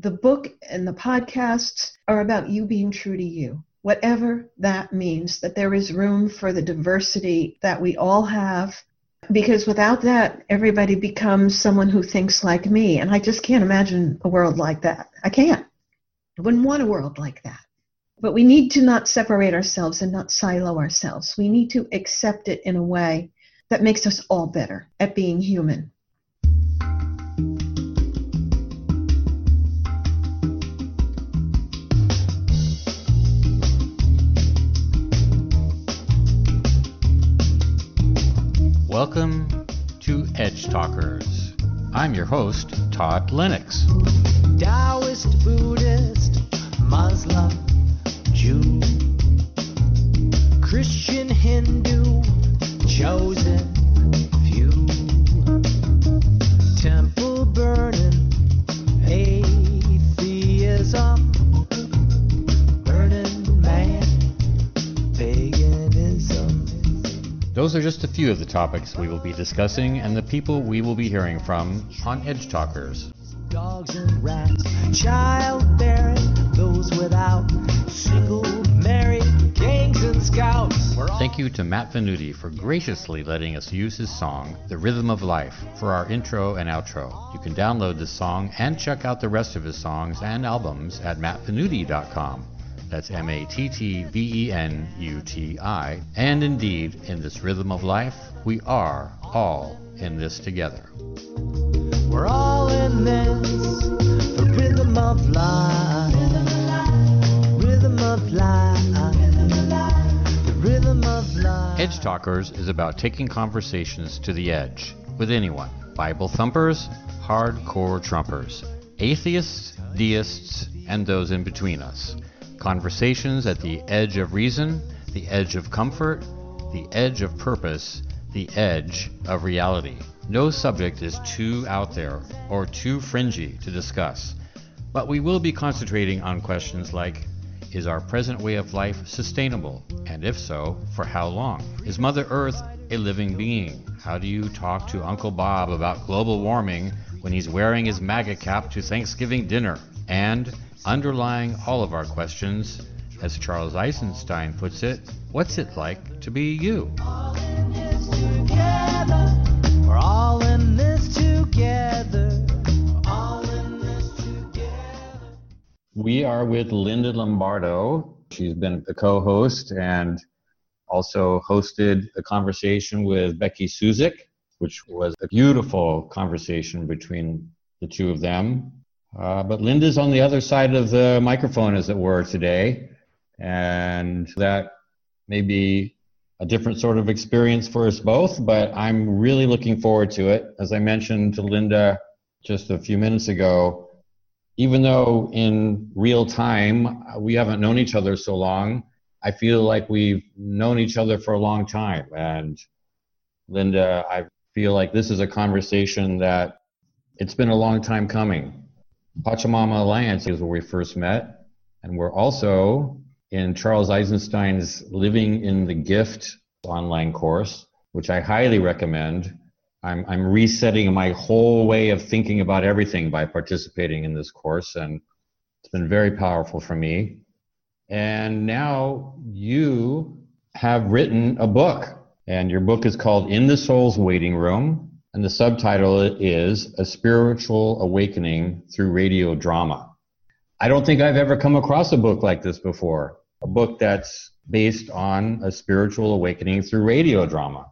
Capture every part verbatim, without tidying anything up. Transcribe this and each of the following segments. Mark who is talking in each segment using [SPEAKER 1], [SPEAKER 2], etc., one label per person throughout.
[SPEAKER 1] The book and the podcasts are about you being true to you, whatever that means, that there is room for the diversity that we all have, because without that, everybody becomes someone who thinks like me, and I just can't imagine a world like that. I can't. I wouldn't want a world like that. But we need to not separate ourselves and not silo ourselves. We need to accept it in a way that makes us all better at being human.
[SPEAKER 2] Welcome to Edge Talkers. I'm your host, Todd Lennox.
[SPEAKER 3] Taoist, Buddhist, Muslim, Jew, Christian, Hindu, chosen few, temple burning, atheism, burning man, paganism.
[SPEAKER 2] Those are just a few of the topics we will be discussing and the people we will be hearing from on Edge Talkers.
[SPEAKER 3] Dogs and rats, childbearing, those without, single, married, gangs and scouts.
[SPEAKER 2] Thank you to Matt Venuti for graciously letting us use his song, The Rhythm of Life, for our intro and outro. You can download this song and check out the rest of his songs and albums at matt venuti dot com. That's M A T T V E N U T I. And indeed, in this rhythm of life, we are all in this together.
[SPEAKER 3] We're all in this, the rhythm of life, rhythm of life, the rhythm of life.
[SPEAKER 2] Edge Talkers is about taking conversations to the edge with anyone. Bible thumpers, hardcore trumpers, atheists, deists, and those in between us. Conversations at the edge of reason, the edge of comfort, the edge of purpose, the edge of reality. No subject is too out there or too fringy to discuss, but we will be concentrating on questions like, is our present way of life sustainable? And if so, for how long? Is Mother Earth a living being? How do you talk to Uncle Bob about global warming when he's wearing his MAGA cap to Thanksgiving dinner? And underlying all of our questions, as Charles Eisenstein puts it, what's it like to be you?
[SPEAKER 3] All in this together. We're all in this together. We're all in this together.
[SPEAKER 2] We are with Linda Lombardo. She's been a co-host and also hosted a conversation with Becky Suzik, which was a beautiful conversation between the two of them. Uh, but Linda's on the other side of the microphone, as it were, today, and that may be a different sort of experience for us both, but I'm really looking forward to it. As I mentioned to Linda just a few minutes ago, even though in real time we haven't known each other so long, I feel like we've known each other for a long time. And Linda, I feel like this is a conversation that it's been a long time coming. Pachamama Alliance is where we first met, and we're also in Charles Eisenstein's Living in the Gift online course, which I highly recommend. I'm, I'm resetting my whole way of thinking about everything by participating in this course, and it's been very powerful for me. And now you have written a book, and your book is called In the Soul's Waiting Room. And the subtitle is A Spiritual Awakening Through Radio Drama. I don't think I've ever come across a book like this before, a book that's based on a spiritual awakening through radio drama.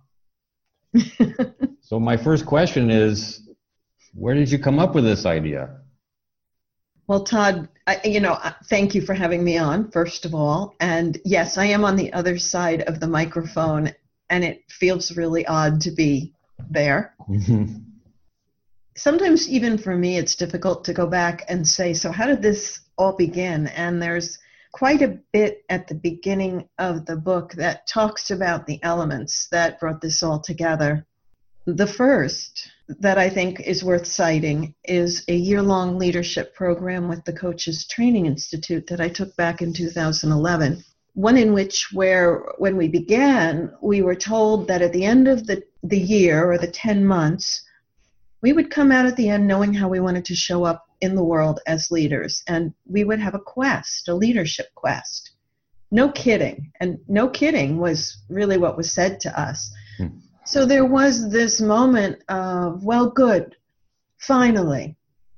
[SPEAKER 2] So my first question is, where did you come up with this idea?
[SPEAKER 1] Well, Todd, I, you know, thank you for having me on, first of all. And yes, I am on the other side of the microphone, and it feels really odd to be there. Mm-hmm. Sometimes even for me it's difficult to go back and say, so how did this all begin? And there's quite a bit at the beginning of the book that talks about the elements that brought this all together. The first that I think is worth citing is a year-long leadership program with the Coaches Training Institute that I took back in two thousand eleven. One in which, where when we began, we were told that at the end of the, the year or the ten months, we would come out at the end knowing how we wanted to show up in the world as leaders, and we would have a quest, a leadership quest. No kidding. And no kidding was really what was said to us. Hmm. So there was this moment of, well, good, finally.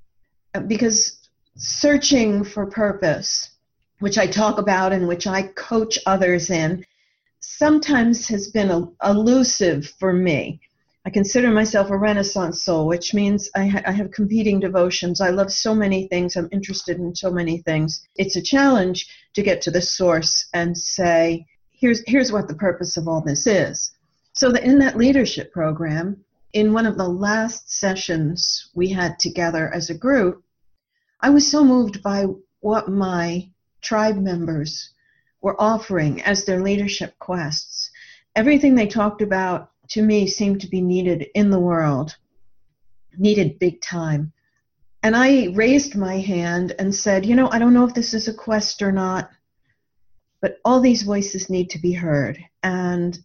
[SPEAKER 1] Because searching for purpose, which I talk about and which I coach others in, sometimes has been a, elusive for me. I consider myself a Renaissance soul, which means I, ha- I have competing devotions. I love so many things. I'm interested in so many things. It's a challenge to get to the source and say, here's here's what the purpose of all this is. So that in that leadership program, in one of the last sessions we had together as a group, I was so moved by what my tribe members were offering as their leadership quests. Everything they talked about to me seemed to be needed in the world, needed big time. And I raised my hand and said, you know, I don't know if this is a quest or not, but all these voices need to be heard. And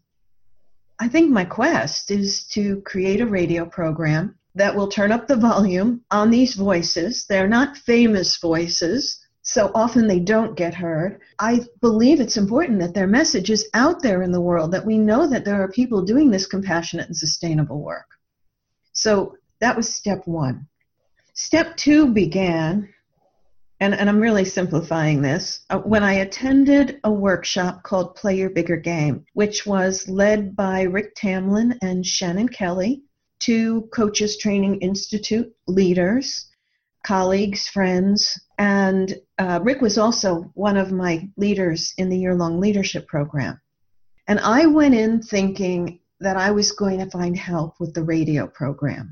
[SPEAKER 1] I think my quest is to create a radio program that will turn up the volume on these voices. They're not famous voices, so often they don't get heard. I believe it's important that their message is out there in the world, that we know that there are people doing this compassionate and sustainable work. So that was step one. Step two began, and, and I'm really simplifying this, uh, when I attended a workshop called Play Your Bigger Game, which was led by Rick Tamlin and Shannon Kelly, two Coaches Training Institute leaders, colleagues, friends, and uh, Rick was also one of my leaders in the year-long leadership program. And I went in thinking that I was going to find help with the radio program.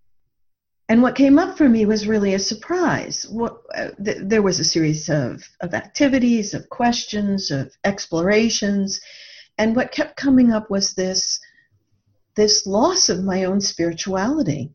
[SPEAKER 1] And what came up for me was really a surprise. What, uh, th- there was a series of, of activities, of questions, of explorations, and what kept coming up was this, this loss of my own spirituality.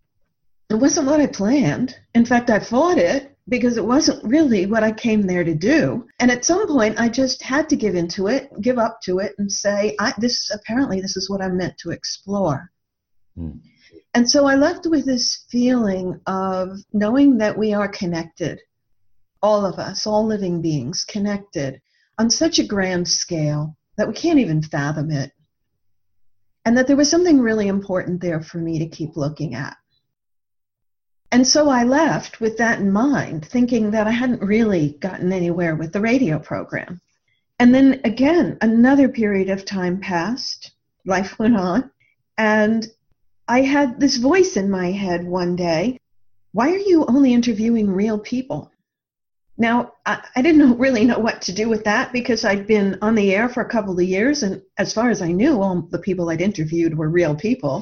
[SPEAKER 1] It wasn't what I planned. In fact, I fought it because it wasn't really what I came there to do. And at some point, I just had to give into it, give up to it, and say, I, "This apparently this is what I'm meant to explore." Mm. And so I left with this feeling of knowing that we are connected, all of us, all living beings, connected on such a grand scale that we can't even fathom it, and that there was something really important there for me to keep looking at. And so I left with that in mind, thinking that I hadn't really gotten anywhere with the radio program. And then again, another period of time passed, life went on, and I had this voice in my head one day, why are you only interviewing real people? Now, I, I didn't know, really know what to do with that because I'd been on the air for a couple of years, and as far as I knew, all the people I'd interviewed were real people.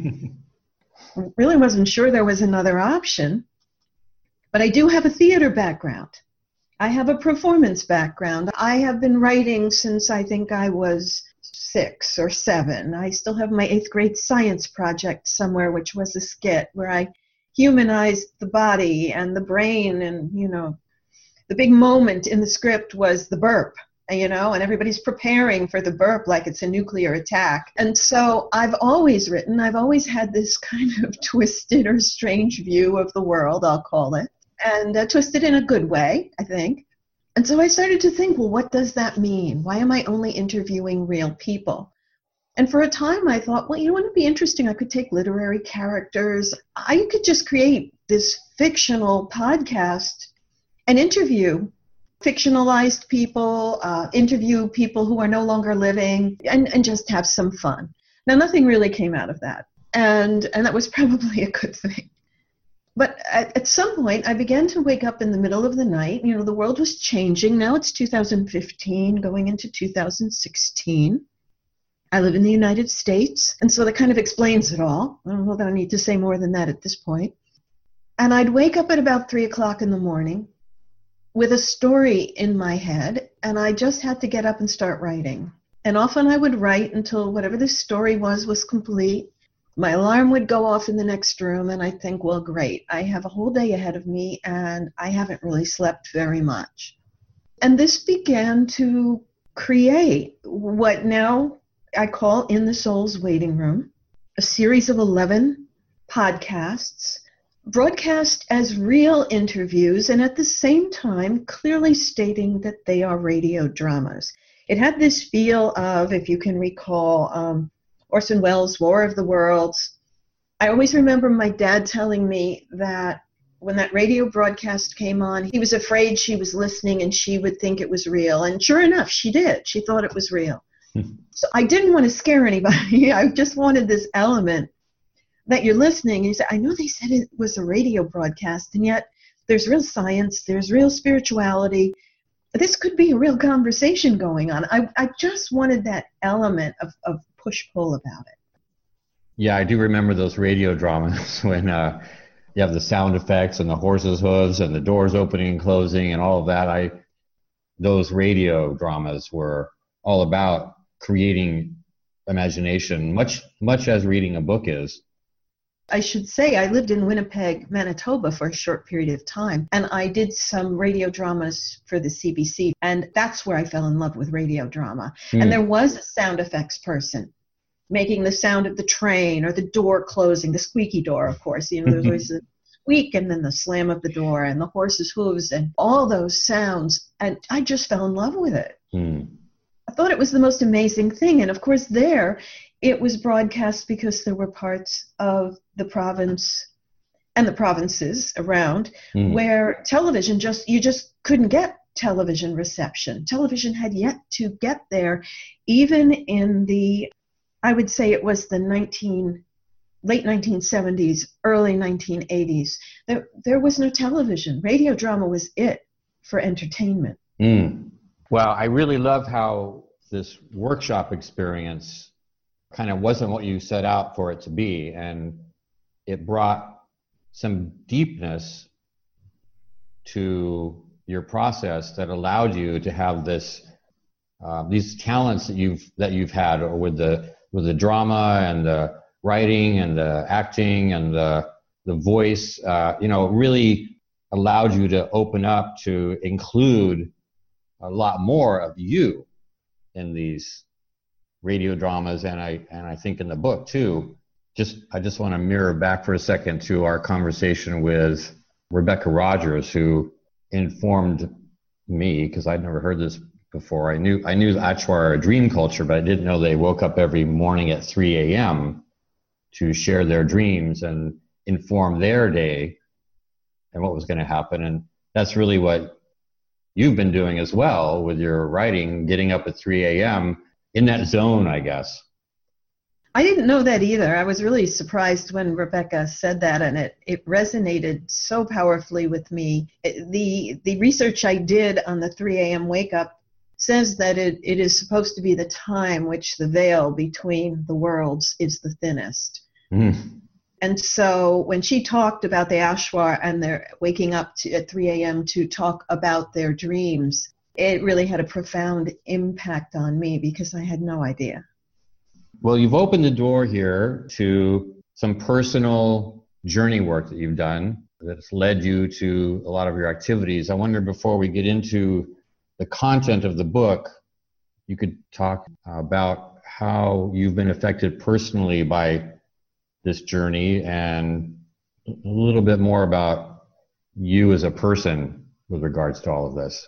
[SPEAKER 1] Really wasn't sure there was another option, but I do have a theater background. I have a performance background. I have been writing since I think I was six or seven. I still have my eighth grade science project somewhere, which was a skit where I humanized the body and the brain, and, you know, the big moment in the script was the burp. You know, and everybody's preparing for the burp like it's a nuclear attack. And so I've always written, I've always had this kind of twisted or strange view of the world, I'll call it, and uh, twisted in a good way, I think. And so I started to think, well, what does that mean? Why am I only interviewing real people? And for a time I thought, well, you know, wouldn't it be interesting? I could take literary characters. I could just create this fictional podcast and interview fictionalized people, uh, interview people who are no longer living, and, and just have some fun. Now, nothing really came out of that, and and that was probably a good thing. But at, at some point, I began to wake up in the middle of the night. You know, the world was changing. Now it's two thousand fifteen, going into two thousand sixteen. I live in the United States, and so that kind of explains it all. I don't know that I need to say more than that at this point. And I'd wake up at about three o'clock in the morning with a story in my head, and I just had to get up and start writing. And often I would write until whatever the story was was complete. My alarm would go off in the next room, and I'd think, well, great, I have a whole day ahead of me, and I haven't really slept very much. And this began to create what now I call In the Soul's Waiting Room, a series of eleven podcasts broadcast as real interviews and at the same time clearly stating that they are radio dramas. It had this feel of, if you can recall, um, Orson Welles' War of the Worlds. I always remember my dad telling me that when that radio broadcast came on, he was afraid she was listening and she would think it was real. And sure enough, she did. She thought it was real. So I didn't want to scare anybody. I just wanted this element that you're listening and you say, I know they said it was a radio broadcast, and yet there's real science, there's real spirituality. This could be a real conversation going on. I, I just wanted that element of, of push-pull about it.
[SPEAKER 2] Yeah, I do remember those radio dramas when uh, you have the sound effects and the horses' hooves and the doors opening and closing and all of that. I those radio dramas were all about creating imagination, much much as reading a book is.
[SPEAKER 1] I should say I lived in Winnipeg, Manitoba for a short period of time, and I did some radio dramas for the C B C, and that's where I fell in love with radio drama. Mm. And there was a sound effects person making the sound of the train or the door closing, the squeaky door, of course. You know, there was a squeak and then the slam of the door and the horse's hooves and all those sounds, and I just fell in love with it. Mm. I thought it was the most amazing thing, and of course there, it was broadcast because there were parts of the province and the provinces around mm. where television just, you just couldn't get television reception. Television had yet to get there, even in the, I would say it was the nineteen, late nineteen seventies, early nineteen eighties. There, there was no television. Radio drama was it for entertainment.
[SPEAKER 2] Mm. Well, I really loved how this workshop experience kind of wasn't what you set out for it to be, and it brought some deepness to your process that allowed you to have this uh, these talents that you've that you've had with the with the drama and the writing and the acting and the the voice. Uh, you know, really allowed you to open up to include a lot more of you in these radio dramas, and I and I think in the book too. Just I just want to mirror back for a second to our conversation with Rebecca Rogers, who informed me, because I'd never heard this before. I knew I knew the Achuar are a dream culture, but I didn't know they woke up every morning at three a.m. to share their dreams and inform their day and what was going to happen. And that's really what you've been doing as well with your writing, getting up at three a.m. in that zone, I guess.
[SPEAKER 1] I didn't know that either. I was really surprised when Rebecca said that, and it, it resonated so powerfully with me. It, the the research I did on the three a.m. wake up says that it, it is supposed to be the time which the veil between the worlds is the thinnest. Mm. And so when she talked about the Achuar and their waking up to, at three a.m. to talk about their dreams, it really had a profound impact on me because I had no idea.
[SPEAKER 2] Well, you've opened the door here to some personal journey work that you've done that's led you to a lot of your activities. I wonder, before we get into the content of the book, you could talk about how you've been affected personally by this journey and a little bit more about you as a person with regards to all of this.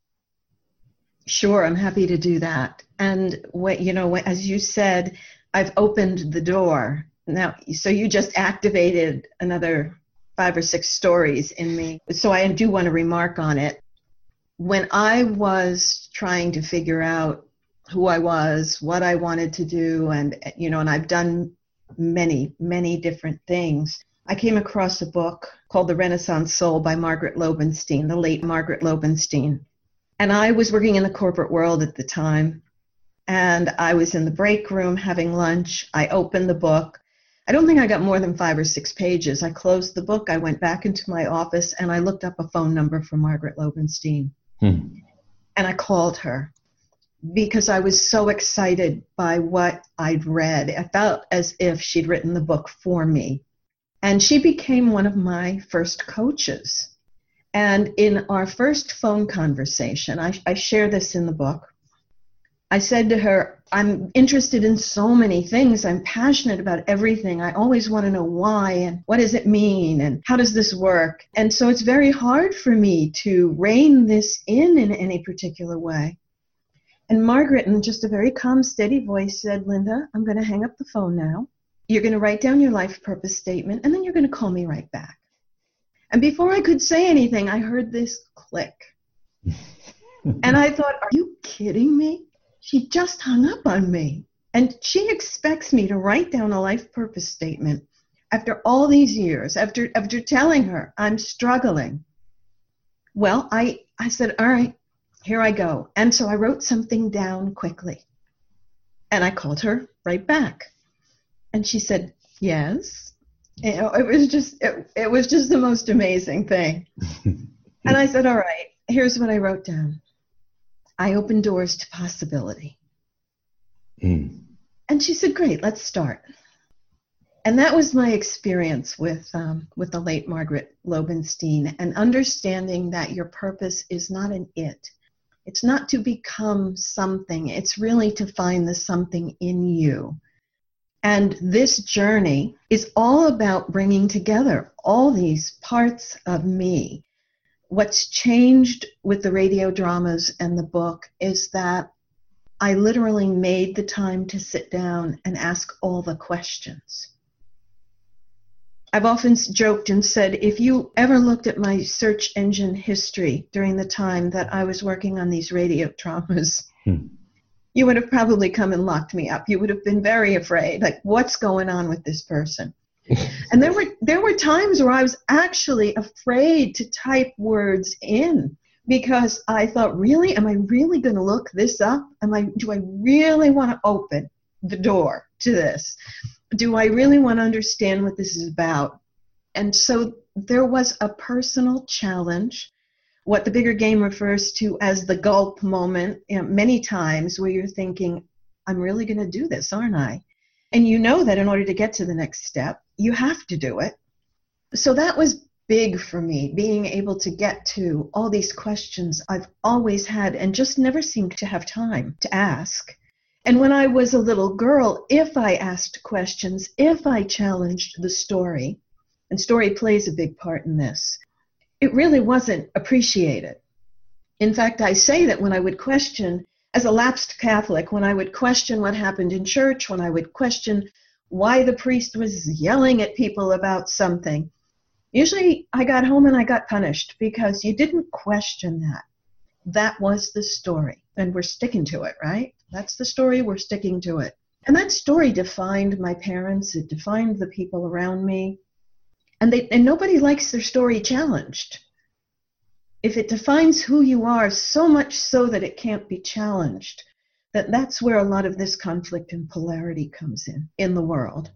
[SPEAKER 1] Sure, I'm happy to do that. And what, you know, as you said, I've opened the door. Now, so you just activated another five or six stories in me. So I do want to remark on it. When I was trying to figure out who I was, what I wanted to do, and, you know, and I've done many, many different things, I came across a book called The Renaissance Soul by Margaret Lobenstein, the late Margaret Lobenstein. And I was working in the corporate world at the time, and I was in the break room having lunch. I opened the book. I don't think I got more than five or six pages. I closed the book. I went back into my office, and I looked up a phone number for Margaret Lobenstein. Hmm. And I called her because I was so excited by what I'd read. I felt as if she'd written the book for me. And she became one of my first coaches. And in our first phone conversation, I, I share this in the book, I said to her, I'm interested in so many things. I'm passionate about everything. I always want to know why and what does it mean and how does this work? And so it's very hard for me to rein this in in any particular way. And Margaret, in just a very calm, steady voice, said, Linda, I'm going to hang up the phone now. You're going to write down your life purpose statement, and then you're going to call me right back. And before I could say anything, I heard this click. And I thought, are you kidding me? She just hung up on me. And she expects me to write down a life purpose statement after all these years, after after telling her I'm struggling. Well, I, I said, all right, here I go. And so I wrote something down quickly. And I called her right back. And she said, yes. You know, it was just it, it was just the most amazing thing. And I said, all right, here's what I wrote down. I open doors to possibility. Mm. And she said, great, let's start. And that was my experience with um, with the late Margaret Lobenstein, and understanding that your purpose is not an it. It's not to become something. It's really to find the something in you. And this journey is all about bringing together all these parts of me. What's changed with the radio dramas and the book is that I literally made the time to sit down and ask all the questions. I've often joked and said, if you ever looked at my search engine history during the time that I was working on these radio dramas, hmm. you would have probably come and locked me up. You would have been very afraid, like, what's going on with this person? And there were there were times where I was actually afraid to type words in, because I thought, really, am I really going to look this up? Am I do I really want to open the door to this? Do I really want to understand what this is about? And so there was a personal challenge, what the bigger game refers to as the gulp moment, you know, many times where you're thinking, I'm really going to do this, aren't I? And you know that in order to get to the next step, you have to do it. So that was big for me, being able to get to all these questions I've always had and just never seemed to have time to ask. And when I was a little girl, if I asked questions, if I challenged the story, and story plays a big part in this, it really wasn't appreciated. In fact, I say that when I would question, as a lapsed Catholic, when I would question what happened in church, when I would question why the priest was yelling at people about something, usually I got home and I got punished because you didn't question that. That was the story, and we're sticking to it, right? That's the story, we're sticking to it. And that story defined my parents, it defined the people around me, and they and nobody likes their story challenged. If it defines who you are so much so that it can't be challenged, that that's where a lot of this conflict and polarity comes in, in the world.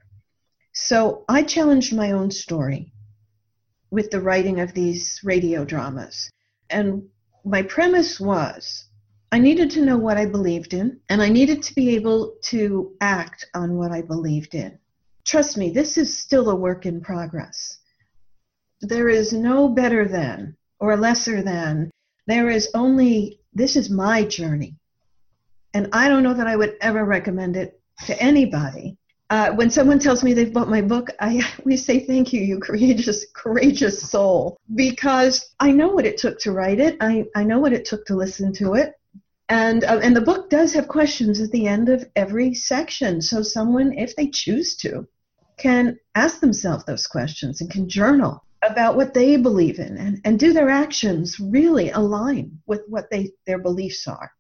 [SPEAKER 1] So I challenged my own story with the writing of these radio dramas. And my premise was, I needed to know what I believed in, and I needed to be able to act on what I believed in. Trust me, this is still a work in progress. There is no better than or lesser than. There is only, this is my journey. And I don't know that I would ever recommend it to anybody. Uh, when someone tells me they've bought my book, I always say, thank you, you courageous, courageous soul, because I know what it took to write it. I, I know what it took to listen to it. And, uh, and the book does have questions at the end of every section. So someone, if they choose to, can ask themselves those questions and can journal about what they believe in, and, and do their actions really align with what they their beliefs are.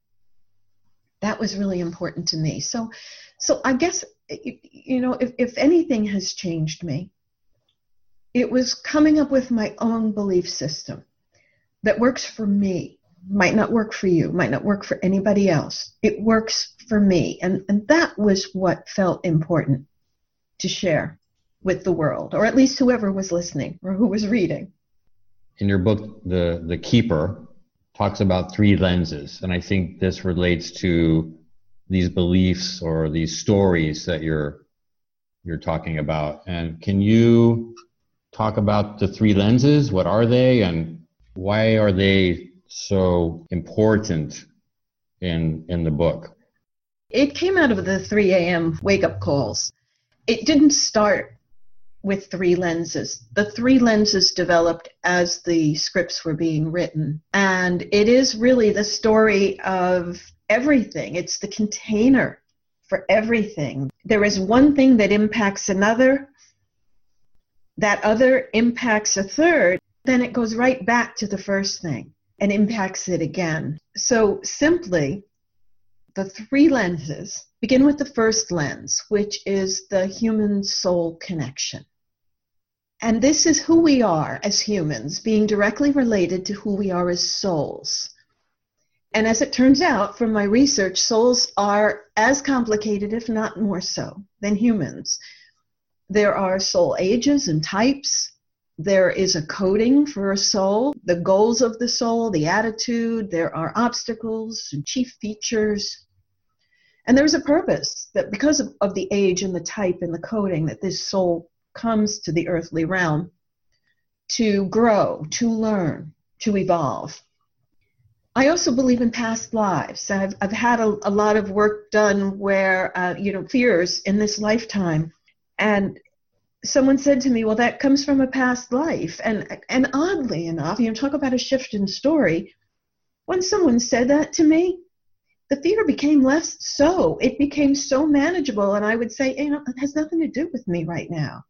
[SPEAKER 1] That was really important to me. So, so I guess, you know, if, if anything has changed me, it was coming up with my own belief system that works for me. Might not work for you, might not work for anybody else. It works for me. And, and that was what felt important to share with the world, or at least whoever was listening or who was reading.
[SPEAKER 2] In your book, The, the Keeper talks about three lenses, and I think this relates to these beliefs or these stories that you're you're talking about. And can you talk about the three lenses? What are they, and why are they so important in in the book?
[SPEAKER 1] It came out of the three a.m. wake-up calls. It didn't start with three lenses. The three lenses developed as the scripts were being written. And it is really the story of everything. It's the container for everything. There is one thing that impacts another, that other impacts a third, then it goes right back to the first thing and impacts it again. So simply, the three lenses begin with the first lens, which is the human soul connection. And this is who we are as humans, being directly related to who we are as souls. And as it turns out from my research, souls are as complicated, if not more so, than humans. There are soul ages and types. There is a coding for a soul, the goals of the soul, the attitude. There are obstacles and chief features. And there's a purpose that because of, of the age and the type and the coding that this soul comes to the earthly realm to grow, to learn, to evolve. I also believe in past lives. I've, I've had a, a lot of work done where, uh, you know, fears in this lifetime. And someone said to me, well, that comes from a past life. And, and oddly enough, you know, talk about a shift in story. When someone said that to me, the fear became less so. It became so manageable. And I would say, you know, it has nothing to do with me right now.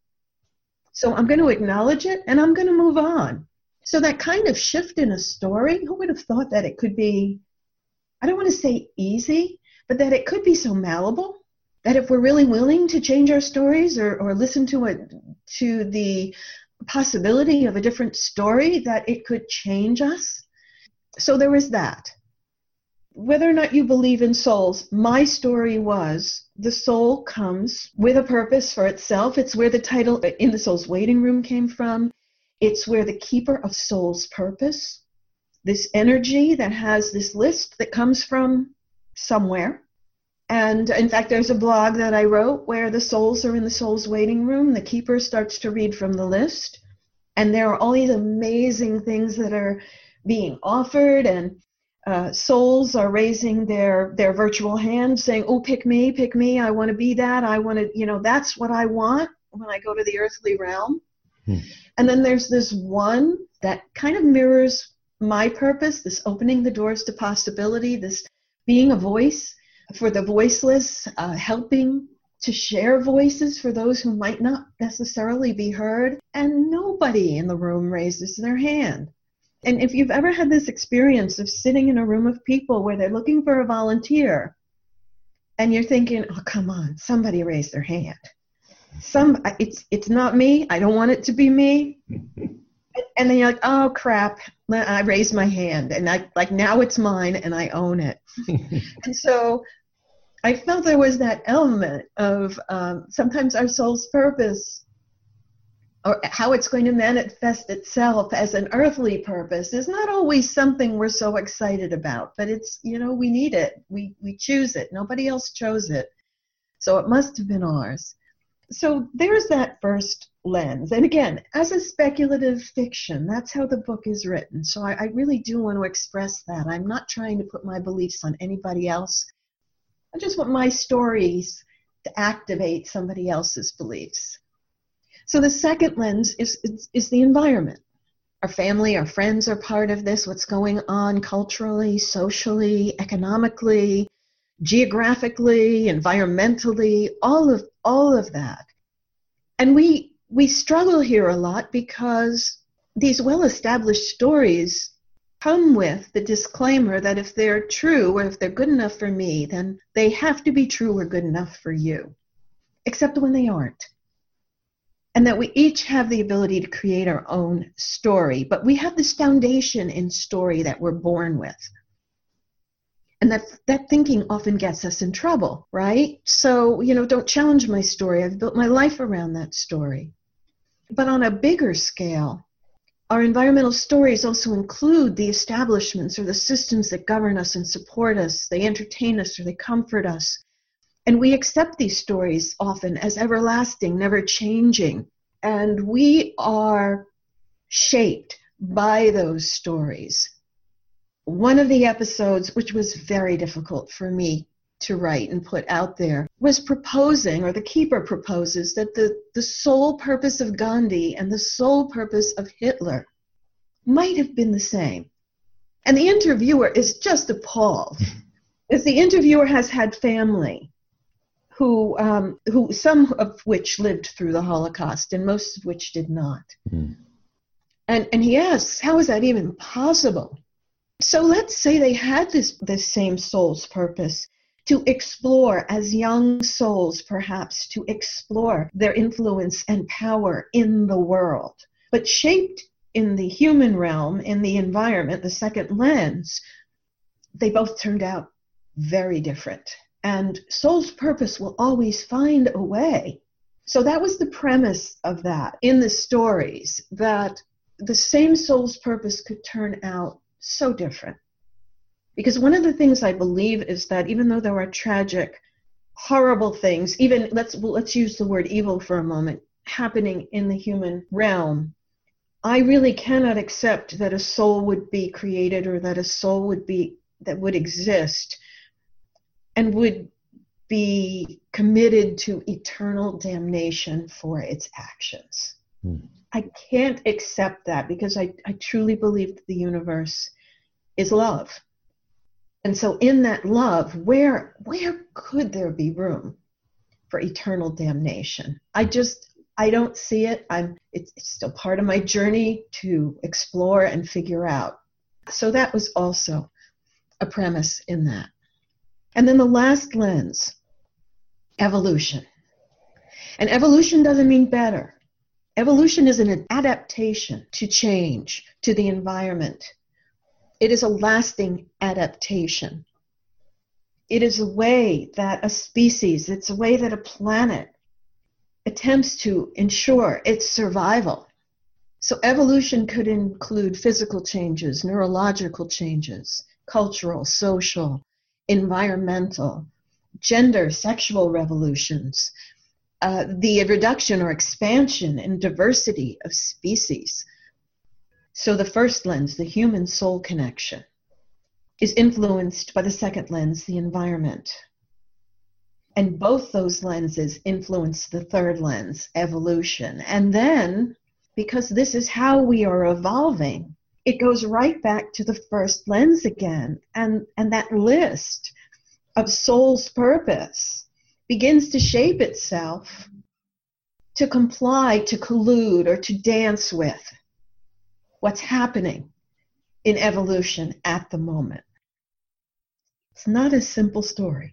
[SPEAKER 1] So I'm going to acknowledge it and I'm going to move on. So that kind of shift in a story, who would have thought that it could be, I don't want to say easy, but that it could be so malleable, that if we're really willing to change our stories or, or listen to it, to the possibility of a different story, that it could change us. So there was that. Whether or not you believe in souls, my story was the soul comes with a purpose for itself. It's where the title In the Soul's Waiting Room came from. It's where the keeper of soul's purpose, this energy that has this list that comes from somewhere. And in fact, there's a blog that I wrote where the souls are in the soul's waiting room. The keeper starts to read from the list. And there are all these amazing things that are being offered, and uh, souls are raising their, their virtual hands saying, oh, pick me, pick me. I want to be that. I want to, you know, that's what I want when I go to the earthly realm. Hmm. And then there's this one that kind of mirrors my purpose, this opening the doors to possibility, this being a voice for the voiceless, uh, helping to share voices for those who might not necessarily be heard. And nobody in the room raises their hand. And if you've ever had this experience of sitting in a room of people where they're looking for a volunteer, and you're thinking, oh, come on, somebody raise their hand. Some, it's it's not me. I don't want it to be me. And then you're like, oh crap! I raised my hand, and I like now it's mine, and I own it. And so, I felt there was that element of um, sometimes our soul's purpose, or how it's going to manifest itself as an earthly purpose, is not always something we're so excited about. But it's, you know, we need it. We we choose it. Nobody else chose it, so it must have been ours. So there's that first lens. And again, as a speculative fiction, that's how the book is written. So I, I really do want to express that. I'm not trying to put my beliefs on anybody else. I just want my stories to activate somebody else's beliefs. So the second lens is, is, is the environment. Our family, our friends are part of this, what's going on culturally, socially, economically, geographically, environmentally, all of all of that. And we we struggle here a lot because these well-established stories come with the disclaimer that if they're true or if they're good enough for me, then they have to be true or good enough for you, except when they aren't. And that we each have the ability to create our own story, but we have this foundation in story that we're born with. And that that thinking often gets us in trouble, right? So, you know, don't challenge my story. I've built my life around that story. But on a bigger scale, our environmental stories also include the establishments or the systems that govern us and support us. They entertain us or they comfort us. And we accept these stories often as everlasting, never changing. And we are shaped by those stories. One of the episodes, which was very difficult for me to write and put out there, was proposing, or the keeper proposes, that the, the sole purpose of Gandhi and the sole purpose of Hitler might have been the same. And the interviewer is just appalled. As the interviewer has had family who, um, who some of which lived through the Holocaust and most of which did not. Mm. And, and he asks, how is that even possible? So let's say they had this, this same soul's purpose, to explore, as young souls perhaps, to explore their influence and power in the world, but shaped in the human realm, in the environment, the second lens, they both turned out very different. And soul's purpose will always find a way. So that was the premise of that in the stories, that the same soul's purpose could turn out so different. Because one of the things I believe is that even though there are tragic, horrible things, even let's well, let's use the word evil for a moment, happening in the human realm, I really cannot accept that a soul would be created, or that a soul would be that would exist and would be committed to eternal damnation for its actions. Hmm. I can't accept that, because I, I truly believe that the universe is love. And so in that love, where where could there be room for eternal damnation? I just, I don't see it. I'm, it's, it's still part of my journey to explore and figure out. So that was also a premise in that. And then the last lens, evolution. And evolution doesn't mean better. Evolution is an adaptation to change, to the environment. It is a lasting adaptation. It is a way that a species, it's a way that a planet attempts to ensure its survival. So evolution could include physical changes, neurological changes, cultural, social, environmental, gender, sexual revolutions, uh, the reduction or expansion and diversity of species. So the first lens, the human soul connection, is influenced by the second lens, the environment. And both those lenses influence the third lens, evolution. And then, because this is how we are evolving, it goes right back to the first lens again. And, and that list of soul's purpose begins to shape itself to comply, to collude, or to dance with what's happening in evolution at the moment. It's not a simple story.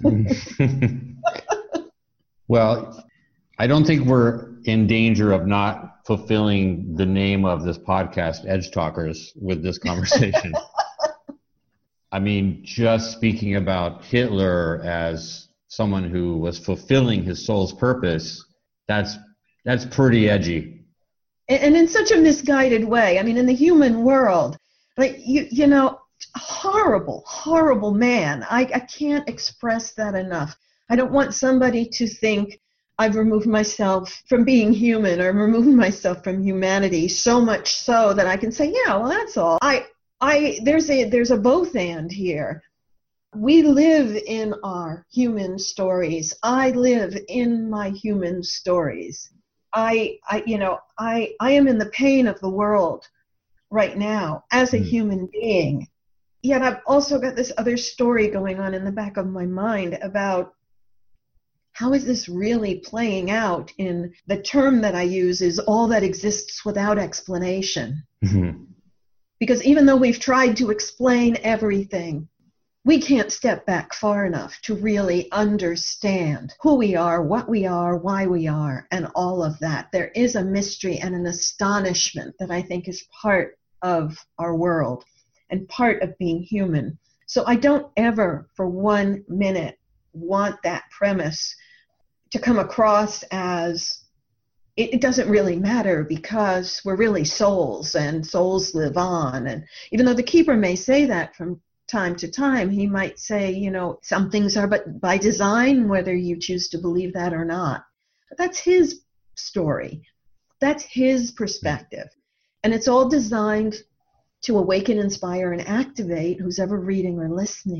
[SPEAKER 2] Well, I don't think we're in danger of not fulfilling the name of this podcast, Edge Talkers, with this conversation. I mean, just speaking about Hitler as someone who was fulfilling his soul's purpose, that's that's pretty edgy.
[SPEAKER 1] And in such a misguided way. I mean, in the human world, like you, you know, horrible, horrible man. I, I can't express that enough. I don't want somebody to think I've removed myself from being human or removed myself from humanity so much so that I can say, yeah, well, that's all. I, I, there's a, there's a both and here. We live in our human stories. I live in my human stories. I, I, you know, I, I am in the pain of the world right now as a mm. human being. Yet I've also got this other story going on in the back of my mind about how is this really playing out in the term that I use is all that exists without explanation. Mm-hmm. Because even though we've tried to explain everything, we can't step back far enough to really understand who we are, what we are, why we are, and all of that. There is a mystery and an astonishment that I think is part of our world and part of being human. So I don't ever for one minute want that premise to come across as it, it doesn't really matter because we're really souls and souls live on. And even though the keeper may say that from time to time, he might say, you know, some things are but by design, whether you choose to believe that or not. But that's his story. That's his perspective. And it's all designed to awaken, inspire, and activate who's ever reading or listening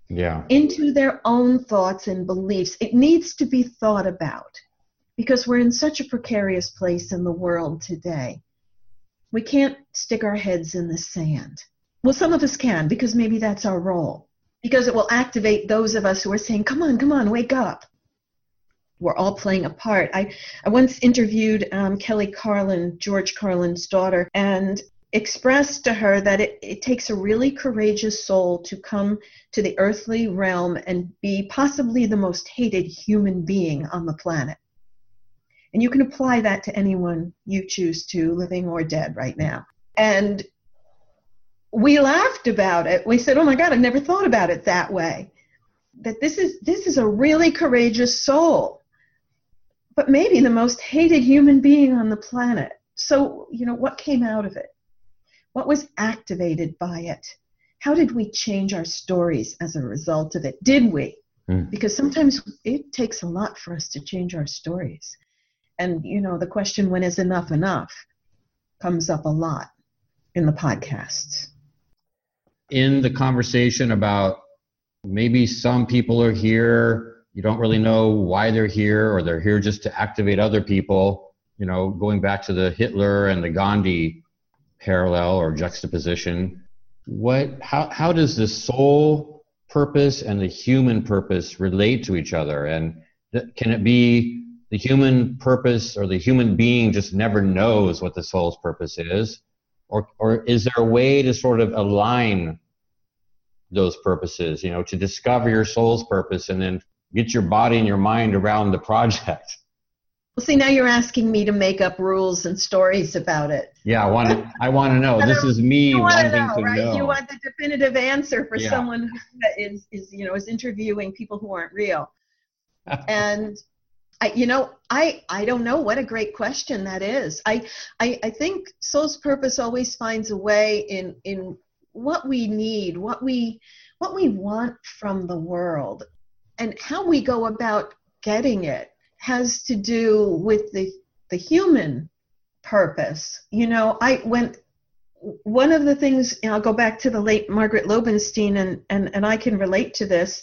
[SPEAKER 2] Yeah.
[SPEAKER 1] into their own thoughts and beliefs. It needs to be thought about because we're in such a precarious place in the world today. We can't stick our heads in the sand. Well, some of us can because maybe that's our role, because it will activate those of us who are saying, come on, come on, wake up. We're all playing a part. I, I once interviewed um, Kelly Carlin, George Carlin's daughter, and expressed to her that it, it takes a really courageous soul to come to the earthly realm and be possibly the most hated human being on the planet. And you can apply that to anyone you choose to, living or dead right now. And we laughed about it. We said, oh my God, I've never thought about it that way. That this is this is a really courageous soul, but maybe the most hated human being on the planet. So, you know, what came out of it? What was activated by it? How did we change our stories as a result of it? Did we? Mm. Because sometimes it takes a lot for us to change our stories. And, you know, the question, when is enough enough, comes up a lot in the podcasts.
[SPEAKER 2] In the conversation about maybe some people are here, you don't really know why they're here, or they're here just to activate other people, you know, going back to the Hitler and the Gandhi parallel or juxtaposition, what, how, how does the soul purpose and the human purpose relate to each other? And th- can it be the human purpose, or the human being just never knows what the soul's purpose is? Or, or is there a way to sort of align those purposes, you know, to discover your soul's purpose and then get your body and your mind around the project?
[SPEAKER 1] Well, see, now you're asking me to make up rules and stories about it.
[SPEAKER 2] Yeah, I want to, I want to know. This is me
[SPEAKER 1] you
[SPEAKER 2] wanting
[SPEAKER 1] know,
[SPEAKER 2] to
[SPEAKER 1] right?
[SPEAKER 2] know.
[SPEAKER 1] You want the definitive answer for
[SPEAKER 2] Yeah.
[SPEAKER 1] someone who is, is, you know, is interviewing people who aren't real. And I, you know, I, I don't know. What a great question that is. I, I, I think soul's purpose always finds a way in, in what we need, what we, what we want from the world, and how we go about getting it has to do with the, the human purpose. You know, I went, one of the things, and I'll go back to the late Margaret Lobenstein, and, and, and I can relate to this.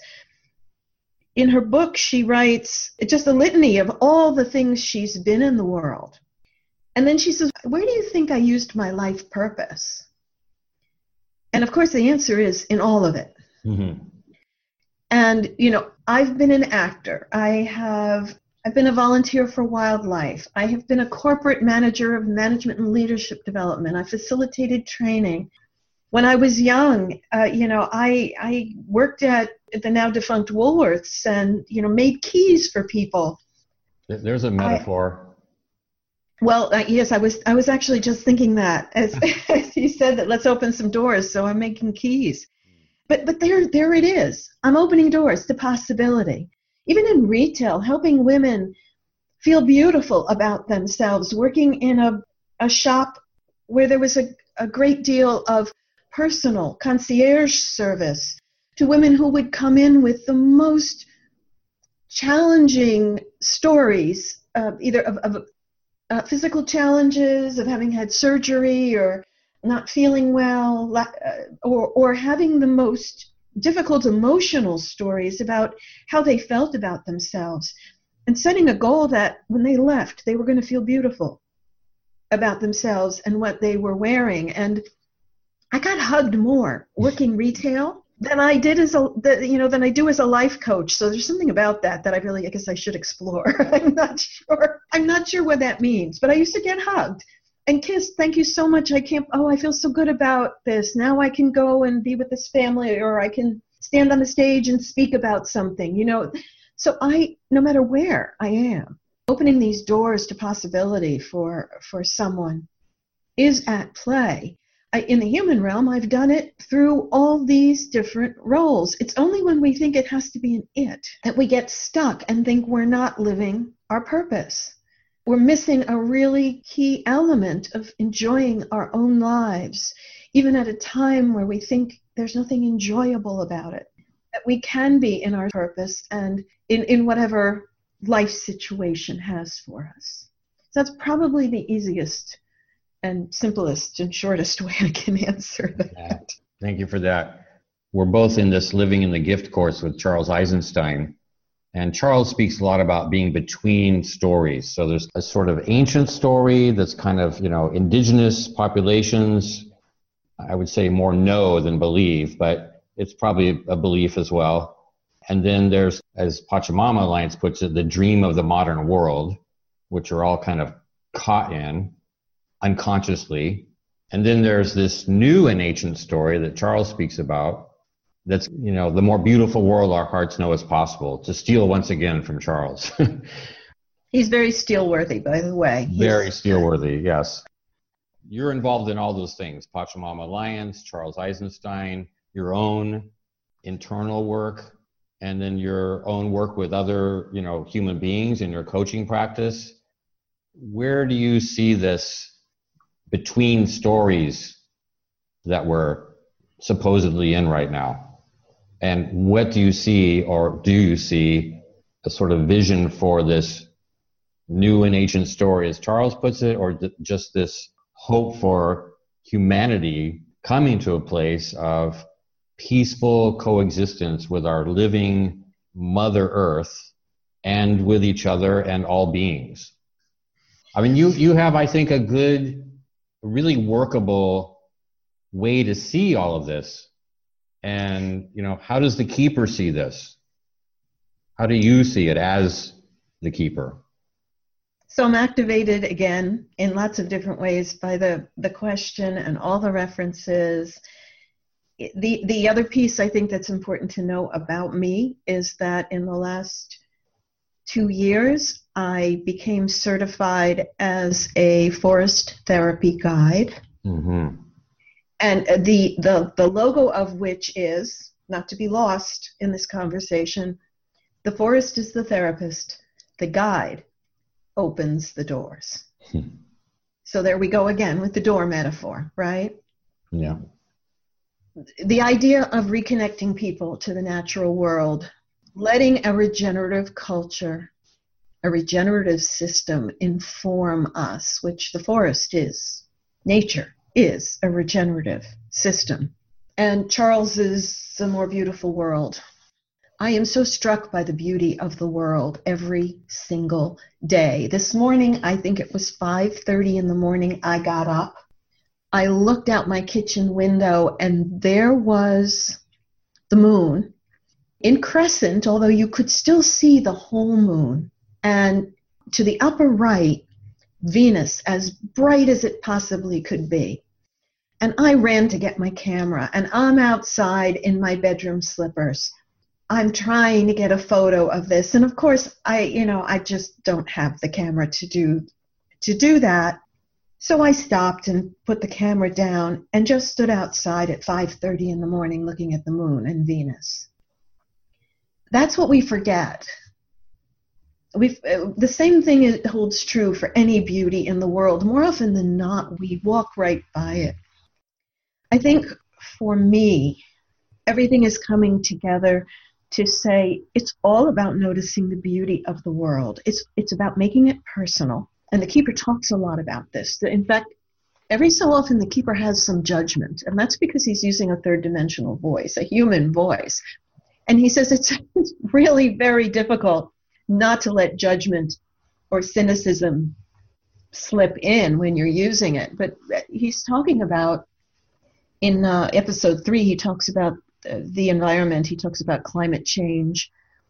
[SPEAKER 1] In her book, she writes just a litany of all the things she's been in the world. And then she says, where do you think I used my life purpose? And of course, the answer is in all of it. Mm-hmm. And, you know, I've been an actor. I have, I've been a volunteer for wildlife. I have been a corporate manager of management and leadership development. I facilitated training. When I was young, uh, you know, I I worked at the now defunct Woolworths and, you know, made keys for people.
[SPEAKER 2] There's a metaphor.
[SPEAKER 1] I, well, uh, yes, I was I was actually just thinking that as, as you said that, let's open some doors. So I'm making keys. But but there there it is. I'm opening doors to possibility. Even in retail, helping women feel beautiful about themselves, working in a, a shop where there was a, a great deal of personal concierge service to women who would come in with the most challenging stories, uh, either of, of uh, physical challenges, of having had surgery or not feeling well, uh, or, or having the most difficult emotional stories about how they felt about themselves, and setting a goal that when they left, they were going to feel beautiful about themselves and what they were wearing. And I got hugged more working retail than I did as a, the, you know, than I do as a life coach. So there's something about that that I really, I guess I should explore. I'm not sure. I'm not sure what that means, but I used to get hugged and kissed. Thank you so much. I can't, oh, I feel so good about this. Now I can go and be with this family, or I can stand on the stage and speak about something, you know. So I, no matter where I am, opening these doors to possibility for, for someone is at play. I, in the human realm, I've done it through all these different roles. It's only when we think it has to be an it that we get stuck and think we're not living our purpose. We're missing a really key element of enjoying our own lives, even at a time where we think there's nothing enjoyable about it, that we can be in our purpose and in, in whatever life situation has for us. So that's probably the easiest and simplest and shortest way I can answer that.
[SPEAKER 2] Thank you for that. we're both in this Living in the Gift course with Charles Eisenstein. And Charles speaks a lot about being between stories. So there's a sort of ancient story that's kind of, you know, indigenous populations, I would say more know than believe, but it's probably a belief as well. And then there's, as Pachamama Alliance puts it, the dream of the modern world, which are all kind of caught in unconsciously. And then there's this new and ancient story that Charles speaks about that's, you know, the more beautiful world our hearts know is possible, to steal once again from Charles.
[SPEAKER 1] He's very steel-worthy, by the way. He's...
[SPEAKER 2] Very steel-worthy, yes. You're involved in all those things, Pachamama Alliance, Charles Eisenstein, your own internal work, and then your own work with other, you know, human beings in your coaching practice. Where do you see this between stories that we're supposedly in right now? And what do you see, or do you see a sort of vision for this new and ancient story, as Charles puts it, or th- just this hope for humanity coming to a place of peaceful coexistence with our living Mother Earth and with each other and all beings? I mean, you, you have, I think, a good, really workable way to see all of this. And, you know, how does the keeper see this? How do you see it as the keeper?
[SPEAKER 1] So I'm activated again in lots of different ways by the, the question and all the references. The, the other piece I think that's important to know about me is that in the last two years, I became certified as a forest therapy guide.
[SPEAKER 2] Mm-hmm.
[SPEAKER 1] And the, the, the logo of which is, not to be lost in this conversation, the forest is the therapist, the guide opens the doors.
[SPEAKER 2] Hmm.
[SPEAKER 1] So there we go again with the door metaphor, right?
[SPEAKER 2] Yeah.
[SPEAKER 1] The idea of reconnecting people to the natural world, letting a regenerative culture, a regenerative system inform us, which the forest is, nature is a regenerative system. And Charles is a more beautiful world. I am so struck by the beauty of the world every single day. This morning, I think it was five thirty in the morning, I got up. I looked out my kitchen window, and there was the moon in crescent, although you could still see the whole moon. And to the upper right, Venus, as bright as it possibly could be. And I ran to get my camera, and I'm outside in my bedroom slippers. I'm trying to get a photo of this. And of course, I, you know, I just don't have the camera to do, to do that. So I stopped and put the camera down and just stood outside at five thirty in the morning looking at the moon and Venus. That's what we forget. We've, the same thing holds true for any beauty in the world. More often than not, we walk right by it. I think for me, everything is coming together to say it's all about noticing the beauty of the world. It's it's about making it personal. And the keeper talks a lot about this. In fact, every so often the keeper has some judgment, and that's because he's using a third dimensional voice, a human voice. And he says it's, it's really very difficult not to let judgment or cynicism slip in when you're using it. But he's talking about, in uh, episode three, he talks about uh, the environment, he talks about climate change.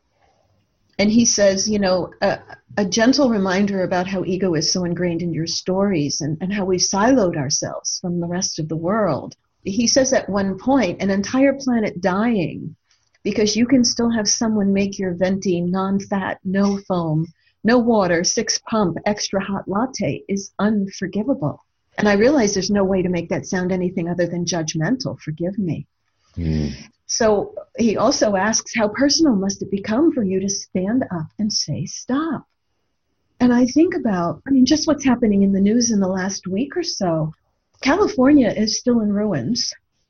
[SPEAKER 1] And he says, you know, a, a gentle reminder about how ego is so ingrained in your stories and, and how we've siloed ourselves from the rest of the world. He says at one point, an entire planet dying because you can still have someone make your venti non-fat, no foam, no water, six pump, extra hot latte is unforgivable. And I realize there's no way to make that sound anything other than judgmental. Forgive me. Mm. So he also asks, how personal must it become for you to stand up and say stop? And I think about, I mean, just what's happening in the news in the last week or so. California is still in ruins.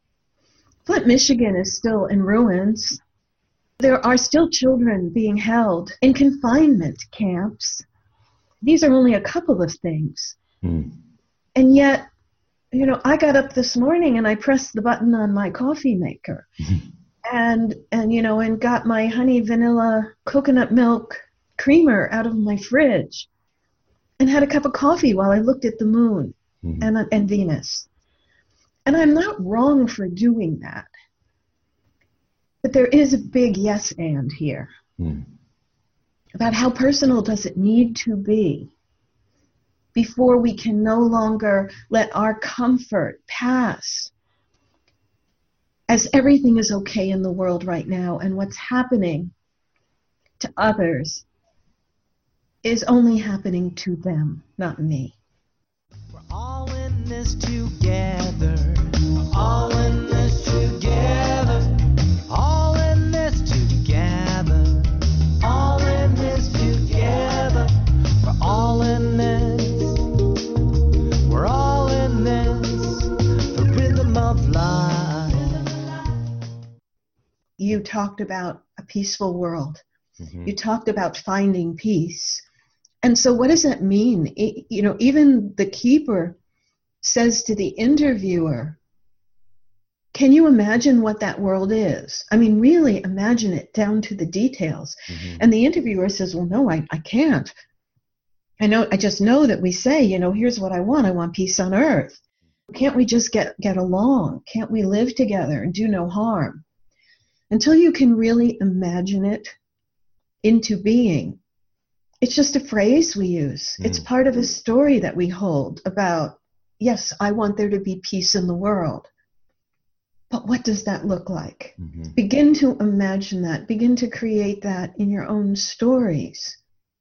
[SPEAKER 1] Flint, Michigan is still in ruins. There are still children being held in confinement camps. These are only a couple of things. Mm. And yet, you know, I got up this morning and I pressed the button on my coffee maker. and and you know, and got my honey vanilla coconut milk creamer out of my fridge and had a cup of coffee while I looked at the moon mm-hmm. and and Venus. And I'm not wrong for doing that. But there is a big yes and here mm. about how personal does it need to be before we can no longer let our comfort pass as everything is okay in the world right now, and what's happening to others is only happening to them, not me.
[SPEAKER 3] We're all in this together. We're all in this together. All in this together. All in this together. We're all in this. We're all in this. The rhythm of life.
[SPEAKER 1] You talked about a peaceful world. Mm-hmm. You talked about finding peace. And so what does that mean? It, you know, even the keeper says to the interviewer, can you imagine what that world is? I mean, really imagine it down to the details. Mm-hmm. And the interviewer says, well, no, I, I can't. I know, I just know that we say, you know, here's what I want. I want peace on earth. Can't we just get, get along? Can't we live together and do no harm? Until you can really imagine it into being, it's just a phrase we use. Mm. It's part of a story that we hold about, yes, I want there to be peace in the world. But what does that look like? Mm-hmm. Begin to imagine that. Begin to create that in your own stories.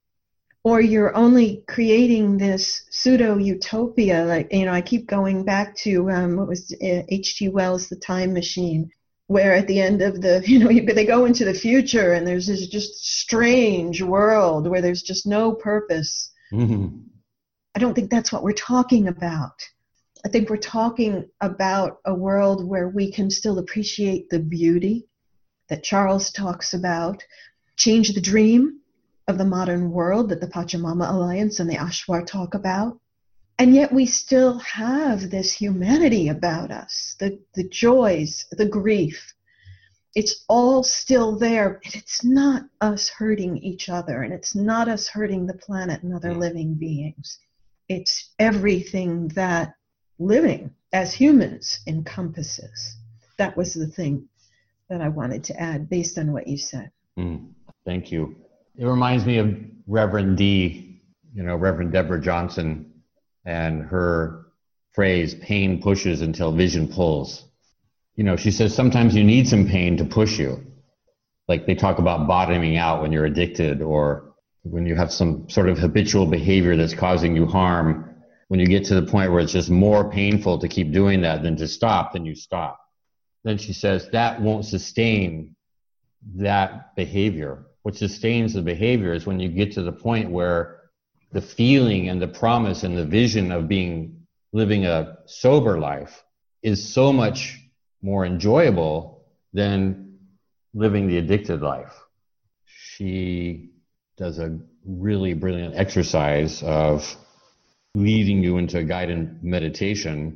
[SPEAKER 1] Or you're only creating this pseudo-utopia. Like, you know, I keep going back to, um, what was H G Wells' The Time Machine, where at the end of the, you know, they go into the future and there's this just strange world where there's just no purpose. Mm-hmm. I don't think that's what we're talking about. I think we're talking about a world where we can still appreciate the beauty that Charles talks about, change the dream of the modern world that the Pachamama Alliance and the Ashwar talk about. And yet we still have this humanity about us, the, the joys, the grief. It's all still there, and it's not us hurting each other, and it's not us hurting the planet and other living beings. It's everything that living as humans encompasses. That was the thing that I wanted to add based on what you said.
[SPEAKER 2] Mm, thank you. It reminds me of Reverend D, you know, Reverend Deborah Johnson, and her phrase, pain pushes until vision pulls. You know, she says sometimes you need some pain to push you. Like they talk about bottoming out when you're addicted, or when you have some sort of habitual behavior that's causing you harm. When you get to the point where it's just more painful to keep doing that than to stop, then you stop. Then she says that won't sustain that behavior. What sustains the behavior is when you get to the point where the feeling and the promise and the vision of being, living a sober life is so much more enjoyable than living the addicted life. She does a really brilliant exercise of leading you into a guided meditation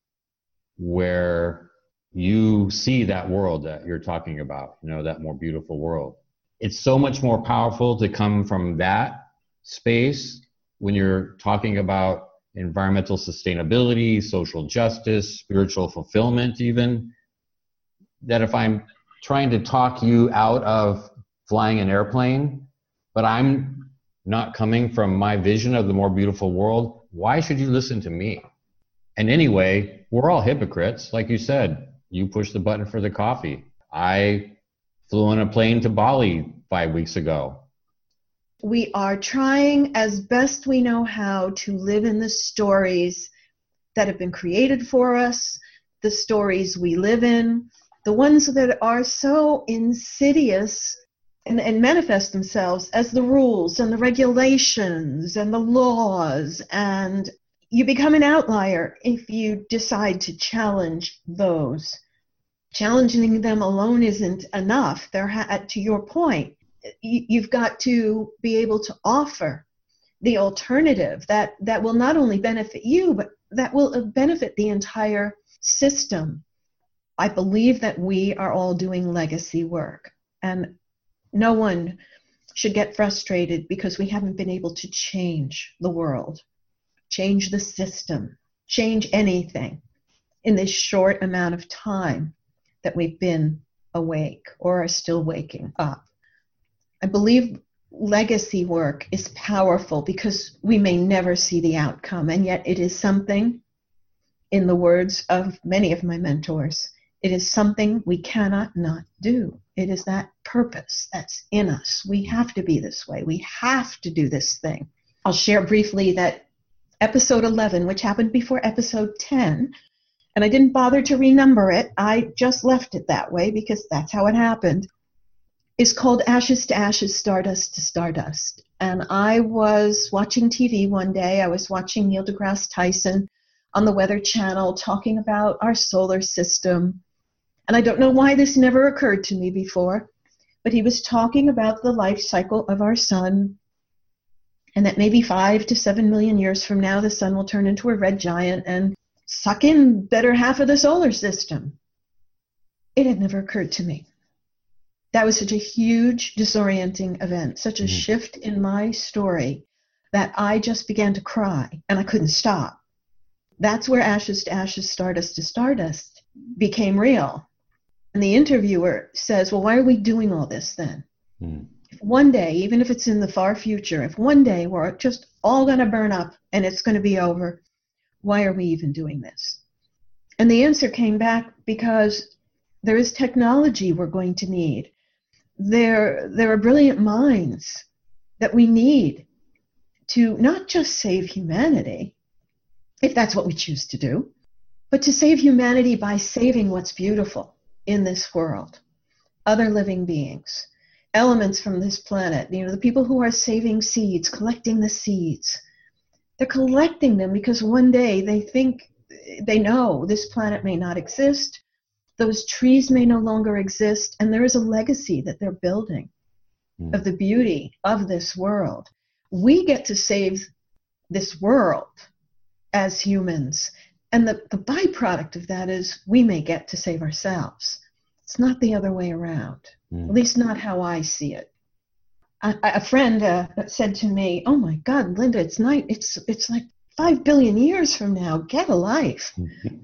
[SPEAKER 2] where you see that world that you're talking about, you know, that more beautiful world. It's so much more powerful to come from that space when you're talking about environmental sustainability, social justice, spiritual fulfillment even, that if I'm trying to talk you out of flying an airplane, but I'm not coming from my vision of the more beautiful world, why should you listen to me? And anyway, we're all hypocrites. Like you said, you push the button for the coffee. I flew on a plane to Bali five weeks ago.
[SPEAKER 1] We are trying as best we know how to live in the stories that have been created for us, the stories we live in, the ones that are so insidious and, and manifest themselves as the rules and the regulations and the laws, and you become an outlier if you decide to challenge those. Challenging them alone isn't enough. There ha- to your point, you've got to be able to offer the alternative that, that will not only benefit you, but that will benefit the entire system. I believe that we are all doing legacy work, and no one should get frustrated because we haven't been able to change the world, change the system, change anything in this short amount of time that we've been awake or are still waking up. I believe legacy work is powerful because we may never see the outcome, and yet it is something, in the words of many of my mentors, it is something we cannot not do. It is that purpose that's in us. We have to be this way. We have to do this thing. I'll share briefly that episode eleven, which happened before episode ten, and I didn't bother to renumber it. I just left it that way because that's how it happened, is called Ashes to Ashes, Stardust to Stardust. And I was watching T V one day. I was watching Neil deGrasse Tyson on the Weather Channel talking about our solar system. And I don't know why this never occurred to me before, but he was talking about the life cycle of our sun, and that maybe five to seven million years from now, the sun will turn into a red giant and suck in better half of the solar system. It had never occurred to me. That was such a huge disorienting event, such a mm-hmm. shift in my story that I just began to cry and I couldn't stop. That's where Ashes to Ashes, Stardust to Stardust became real. And the interviewer says, well, why are we doing all this then? Mm. If one day, even if it's in the far future, if one day we're just all going to burn up and it's going to be over, why are we even doing this? And the answer came back because there is technology we're going to need. There, there are brilliant minds that we need to not just save humanity, if that's what we choose to do, but to save humanity by saving what's beautiful in this world, other living beings, elements from this planet. You know, the people who are saving seeds, collecting the seeds, they're collecting them because one day they think, they know this planet may not exist, those trees may no longer exist, and there is a legacy that they're building mm. of the beauty of this world. We get to save this world as humans, and the, the byproduct of that is we may get to save ourselves. It's not the other way around, mm. at least not how I see it. I, a friend uh, said to me, oh my God, Linda, it's night. It's, it's like five billion years from now. Get a life.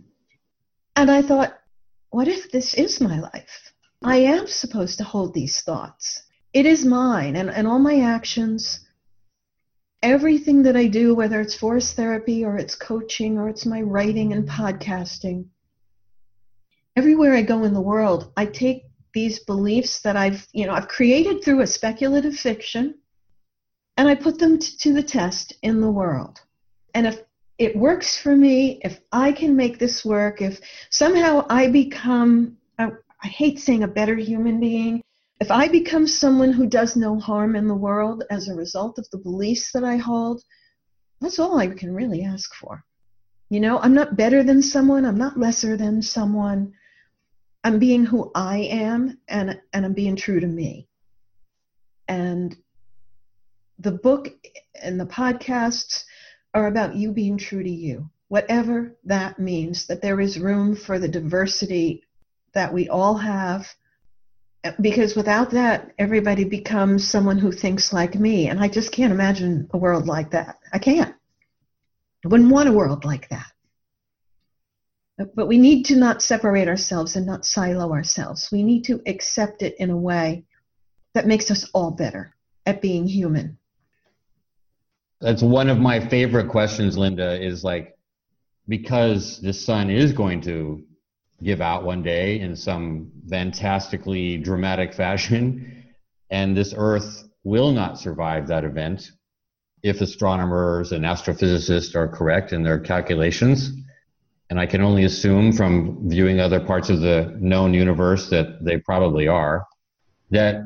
[SPEAKER 1] And I thought, what if this is my life? I am supposed to hold these thoughts. It is mine, and, and all my actions, everything that I do, whether it's forest therapy or it's coaching or it's my writing and podcasting, everywhere I go in the world, I take these beliefs that I've, you know, I've created through a speculative fiction, and I put them t- to the test in the world. And if it works for me, if I can make this work, if somehow I become, I, I hate saying a better human being, if I become someone who does no harm in the world as a result of the beliefs that I hold, that's all I can really ask for. You know, I'm not better than someone, I'm not lesser than someone. I'm being who I am, and, and I'm being true to me. And the book and the podcasts are about you being true to you, whatever that means, that there is room for the diversity that we all have, because without that, everybody becomes someone who thinks like me, and I just can't imagine a world like that. I can't. I wouldn't want a world like that. But we need to not separate ourselves and not silo ourselves. We need to accept it in a way that makes us all better at being human.
[SPEAKER 2] That's one of my favorite questions, Linda, is like, because the sun is going to give out one day in some fantastically dramatic fashion, and this Earth will not survive that event if astronomers and astrophysicists are correct in their calculations. And I can only assume from viewing other parts of the known universe that they probably are, that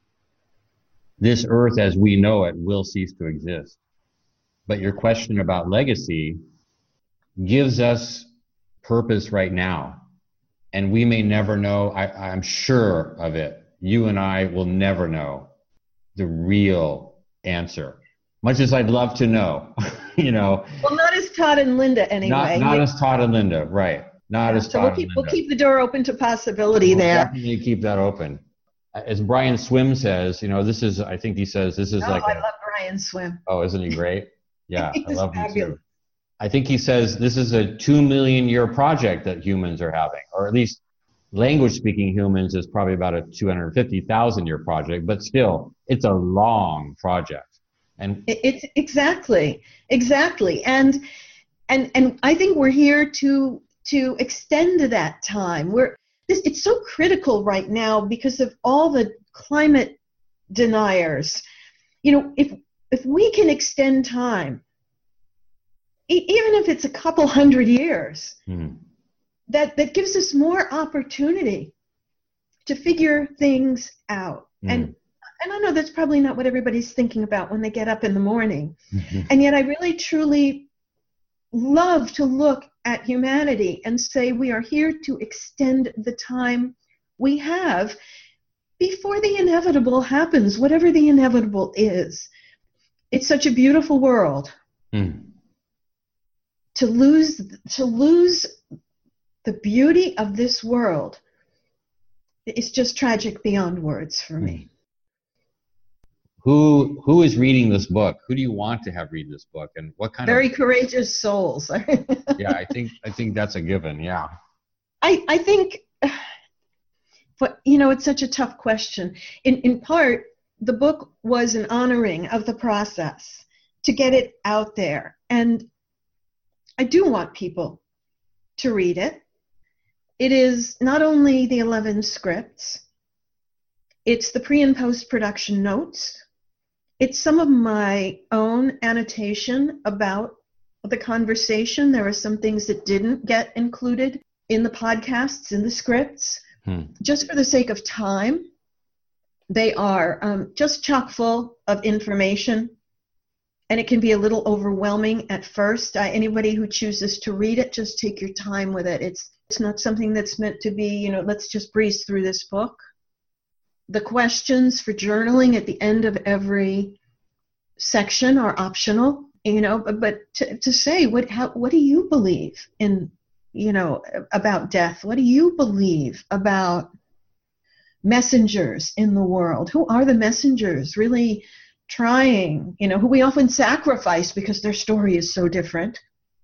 [SPEAKER 2] this Earth as we know it will cease to exist. But your question about legacy gives us purpose right now. And we may never know, I, I'm sure of it, you and I will never know the real answer. Much as I'd love to know, you know.
[SPEAKER 1] Well, not as Todd and Linda anyway.
[SPEAKER 2] Not, not as Todd and Linda, right. Not
[SPEAKER 1] Yeah,
[SPEAKER 2] as
[SPEAKER 1] so we'll
[SPEAKER 2] Todd
[SPEAKER 1] keep
[SPEAKER 2] and
[SPEAKER 1] we'll
[SPEAKER 2] Linda.
[SPEAKER 1] keep the door open to possibility
[SPEAKER 2] We'll
[SPEAKER 1] there.
[SPEAKER 2] definitely keep that open. As Brian Swim says, you know, this is, I think he says, this is
[SPEAKER 1] Oh,
[SPEAKER 2] like
[SPEAKER 1] I
[SPEAKER 2] a,
[SPEAKER 1] love Brian Swim.
[SPEAKER 2] oh, isn't he great? Yeah, I
[SPEAKER 1] He's
[SPEAKER 2] love him
[SPEAKER 1] fabulous.
[SPEAKER 2] too. I think he says this is a two million year project that humans are having, or at least language speaking humans is probably about a two hundred fifty thousand year project, but still, it's a long project. And
[SPEAKER 1] It, it's exactly, exactly, and and and I think we're here to to extend that time. We're this. It's so critical right now because of all the climate deniers. You know, if if we can extend time, e- even if it's a couple hundred years,
[SPEAKER 2] hmm.
[SPEAKER 1] that that gives us more opportunity to figure things out.
[SPEAKER 2] Mm.
[SPEAKER 1] And and I know that's probably not what everybody's thinking about when they get up in the morning. And yet I really truly love to look at humanity and say we are here to extend the time we have before the inevitable happens, whatever the inevitable is. It's such a beautiful world.
[SPEAKER 2] Mm.
[SPEAKER 1] To lose to lose the beauty of this world is just tragic beyond words for me.
[SPEAKER 2] Who who is reading this book? Who do you want to have read this book, and what kind
[SPEAKER 1] Very
[SPEAKER 2] of?
[SPEAKER 1] courageous souls.
[SPEAKER 2] Yeah, I think I think that's a given. Yeah.
[SPEAKER 1] I, I think, but you know, it's such a tough question. In in part, the book was an honoring of the process to get it out there, and I do want people to read it. It is not only the eleven scripts, it's the pre and post production notes. It's some of my own annotation about the conversation. There are some things that didn't get included in the podcasts, in the scripts,
[SPEAKER 2] Hmm.
[SPEAKER 1] just for the sake of time. They are um, just chock full of information, and it can be a little overwhelming at first. Uh, anybody who chooses to read it, just take your time with it. It's it's not something that's meant to be, you know, let's just breeze through this book. The questions for journaling at the end of every section are optional, you know, but, but to, to say, what how, what do you believe in, you know, about death? What do you believe about messengers in the world? Who are the messengers really trying, you know, who we often sacrifice because their story is so different?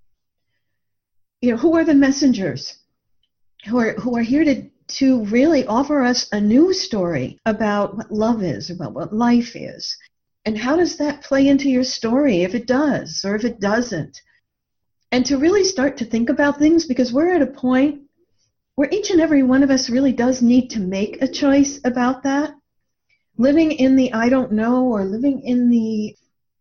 [SPEAKER 1] You know, who are the messengers who are who are here to to really offer us a new story about what love is, about what life is. And how does that play into your story, if it does, or if it doesn't? And to really start to think about things, because we're at a point where each and every one of us really does need to make a choice about that. Living in the I don't know, or living in the,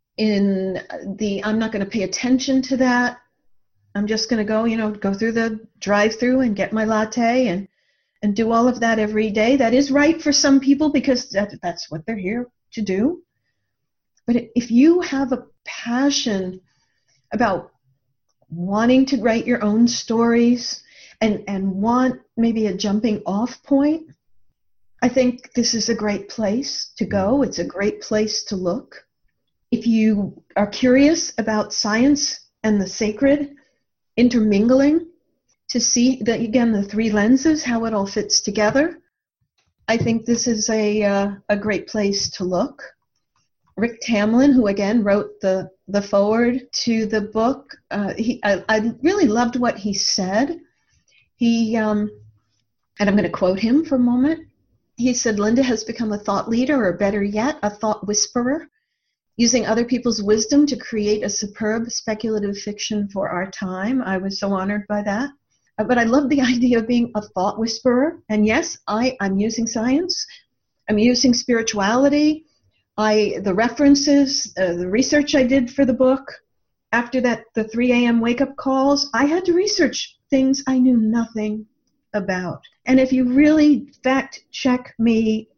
[SPEAKER 1] in the I'm not going to pay attention to that. I'm just going to go, you know, go through the drive-through and get my latte and and do all of that every day. That is right for some people because that, that's what they're here to do. But if you have a passion about wanting to write your own stories and, and want maybe a jumping off point, I think this is a great place to go. It's a great place to look. If you are curious about science and the sacred intermingling, to see that, again, the three lenses, how it all fits together, I think this is a uh, a great place to look. Rick Tamlin, who again wrote the, the foreword to the book, uh, he I, I really loved what he said. He, um, and I'm going to quote him for a moment. He said, Linda has become a thought leader, or better yet, a thought whisperer, using other people's wisdom to create a superb speculative fiction for our time. I was so honored by that. But I love the idea of being a thought whisperer. And yes, I, I'm using science. I'm using spirituality. I the references, uh, the research I did for the book, after that, the three a.m. wake-up calls, I had to research things I knew nothing about. And if you really fact-check me,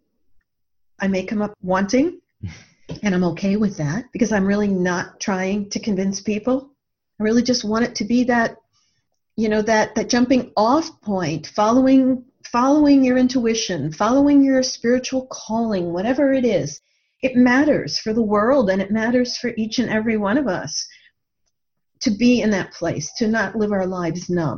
[SPEAKER 1] I may come up wanting, and I'm okay with that, because I'm really not trying to convince people. I really just want it to be that, you know, that, that jumping off point, following following your intuition, following your spiritual calling, whatever it is. It matters for the world, and it matters for each and every one of us to be in that place, to not live our lives numb,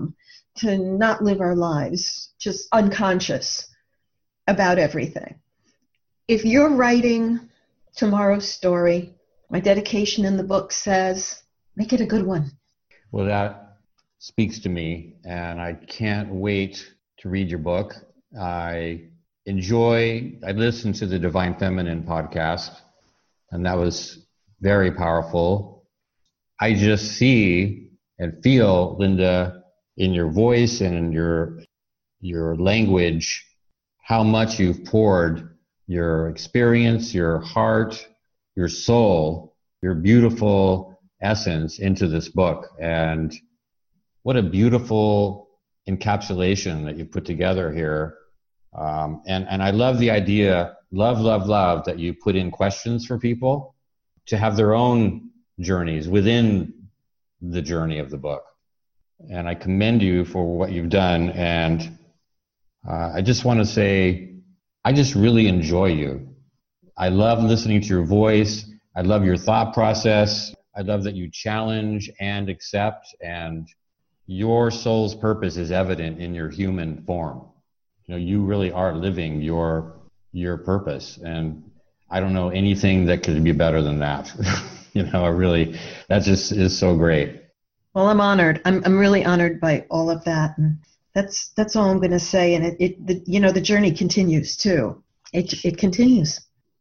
[SPEAKER 1] to not live our lives just unconscious about everything. If you're writing tomorrow's story, my dedication in the book says, make it a good one.
[SPEAKER 2] Well, that speaks to me, and I can't wait to read your book. I enjoy, I listened to the Divine Feminine podcast, and that was very powerful. I just see and feel, Linda, in your voice and in your your language, how much you've poured your experience, your heart, your soul, your beautiful essence into this book. And what a beautiful encapsulation that you put together here. Um, and, and I love the idea, love, love, love, that you put in questions for people to have their own journeys within the journey of the book. And I commend you for what you've done. And uh, I just want to say, I just really enjoy you. I love listening to your voice. I love your thought process. I love that you challenge and accept, and your soul's purpose is evident in your human form. You know, you really are living your your purpose, and I don't know anything that could be better than that. You know, I really, that just is so great.
[SPEAKER 1] Well, I'm honored. I'm I'm really honored by all of that, and that's that's all I'm going to say. And it, it the, you know, the journey continues too. It it continues.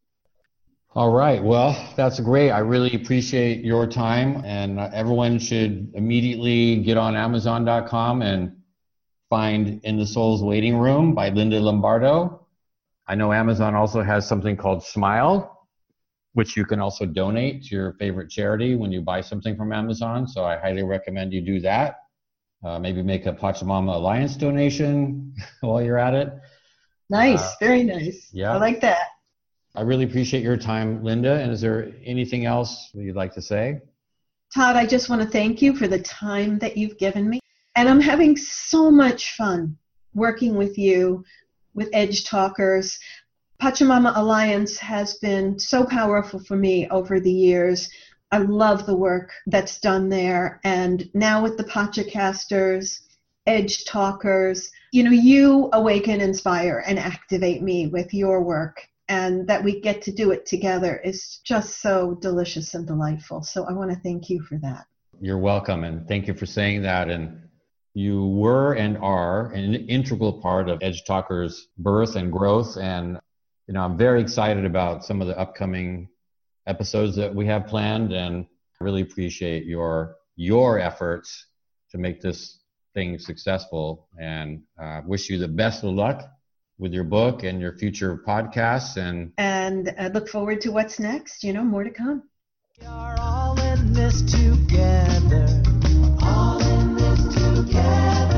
[SPEAKER 2] All right. Well, that's great. I really appreciate your time, and uh, everyone should immediately get on Amazon dot com and find In the Soul's Waiting Room by Linda Lombardo. I know Amazon also has something called Smile, which you can also donate to your favorite charity when you buy something from Amazon. So I highly recommend you do that. Uh, maybe make a Pachamama Alliance donation while you're at it.
[SPEAKER 1] Nice.
[SPEAKER 2] Uh,
[SPEAKER 1] very nice.
[SPEAKER 2] yeah.
[SPEAKER 1] I like that.
[SPEAKER 2] I really appreciate your time, Linda. And is there anything else that you'd like to say?
[SPEAKER 1] Todd, I just want to thank you for the time that you've given me. And I'm having so much fun working with you, with Edge Talkers. Pachamama Alliance has been so powerful for me over the years. I love the work that's done there. And now with the Pachacasters, Edge Talkers, you know, you awaken, inspire, and activate me with your work. And that we get to do it together is just so delicious and delightful. So I want to thank you for that.
[SPEAKER 2] You're welcome, and thank you for saying that. And you were and are an integral part of Edge Talkers' birth and growth. And you know, I'm very excited about some of the upcoming episodes that we have planned, and I really appreciate your your efforts to make this thing successful. And uh, wish you the best of luck with your book and your future podcasts. And
[SPEAKER 1] and I look forward to what's next. You know, more to come.
[SPEAKER 3] We are all in this together. All in this together.